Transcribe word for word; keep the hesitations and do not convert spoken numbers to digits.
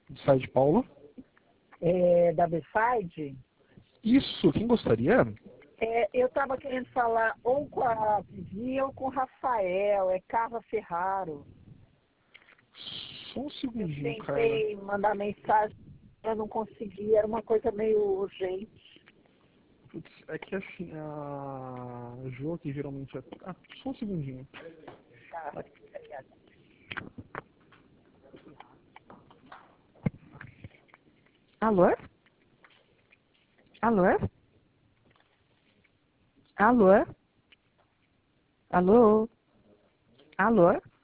Site Paula. É, da B-Side. Isso, quem gostaria? É, eu estava querendo falar ou com a Vivi ou com o Rafael, é Carla Ferraro. Só um Eu segundinho, Carla. tentei mandar mensagem, eu não consegui, era uma coisa meio urgente. Putz, é que assim, a Jo, que geralmente é... Ah, só um segundinho. Tá, obrigada. Alô? Alô? Alô? Alô? Alô?